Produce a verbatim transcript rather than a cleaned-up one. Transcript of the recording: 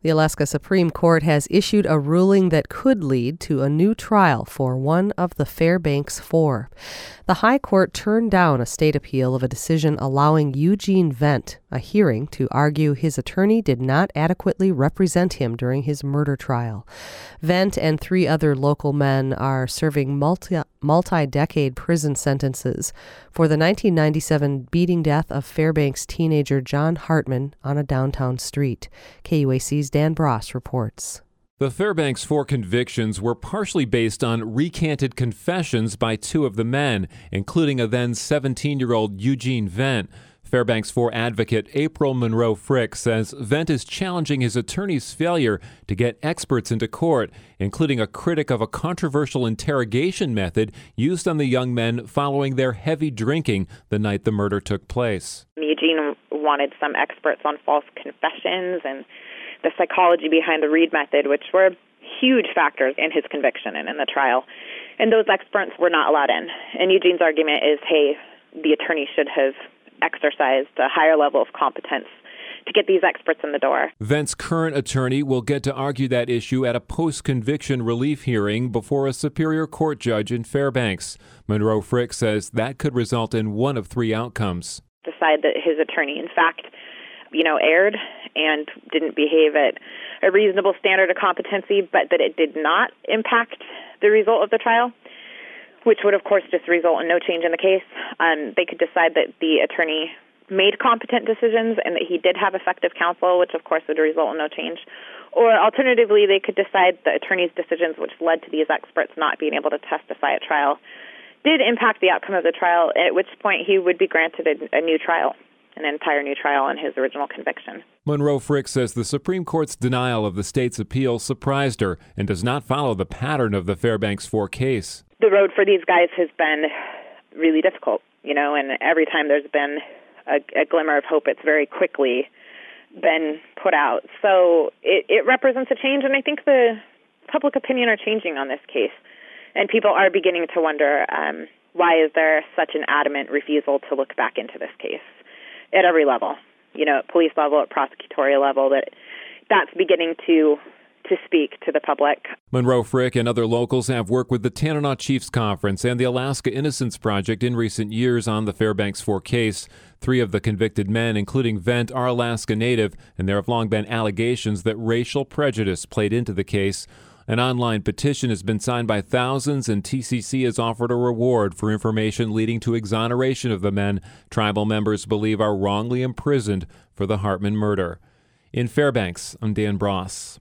The Alaska Supreme Court has issued a ruling that could lead to a new trial for one of the Fairbanks Four. The High Court turned down a state appeal of a decision allowing Eugene Vent a hearing to argue his attorney did not adequately represent him during his murder trial. Vent and three other local men are serving multi, multi-decade prison sentences for the nineteen ninety-seven beating death of Fairbanks teenager John Hartman on a downtown street. K U A C's Dan Bross reports. The Fairbanks Four convictions were partially based on recanted confessions by two of the men, including a then seventeen-year-old Eugene Vent. Fairbanks Four advocate April Monroe Frick says Vent is challenging his attorney's failure to get experts into court, including a critic of a controversial interrogation method used on the young men following their heavy drinking the night the murder took place. Eugene wanted some experts on false confessions and the psychology behind the Reed method, which were huge factors in his conviction and in the trial. And those experts were not allowed in. And Eugene's argument is, hey, the attorney should have exercised a higher level of competence to get these experts in the door. Vent's current attorney will get to argue that issue at a post-conviction relief hearing before a Superior Court judge in Fairbanks. Monroe Frick says that could result in one of three outcomes. Decide that his attorney, in fact, you know, erred and didn't behave at a reasonable standard of competency, but that it did not impact the result of the trial, which would, of course, just result in no change in the case. Um, they could decide that the attorney made competent decisions and that he did have effective counsel, which, of course, would result in no change. Or alternatively, they could decide the attorney's decisions, which led to these experts not being able to testify at trial, did impact the outcome of the trial, at which point he would be granted a, a new trial, an entire new trial on his original conviction. Monroe Frick says the Supreme Court's denial of the state's appeal surprised her and does not follow the pattern of the Fairbanks Four case. The road for these guys has been really difficult, you know, and every time there's been a, a glimmer of hope, it's very quickly been put out. So it, it represents a change, and I think the public opinion are changing on this case. And people are beginning to wonder, um, why is there such an adamant refusal to look back into this case at every level, you know, at police level, at prosecutorial level, that that's beginning to to speak to the public. Monroe Frick and other locals have worked with the Tanana Chiefs Conference and the Alaska Innocence Project in recent years on the Fairbanks Four case. Three of the convicted men, including Vent, are Alaska Native, and there have long been allegations that racial prejudice played into the case. An online petition has been signed by thousands, and T C C has offered a reward for information leading to exoneration of the men tribal members believe are wrongly imprisoned for the Hartman murder. In Fairbanks, I'm Dan Bross.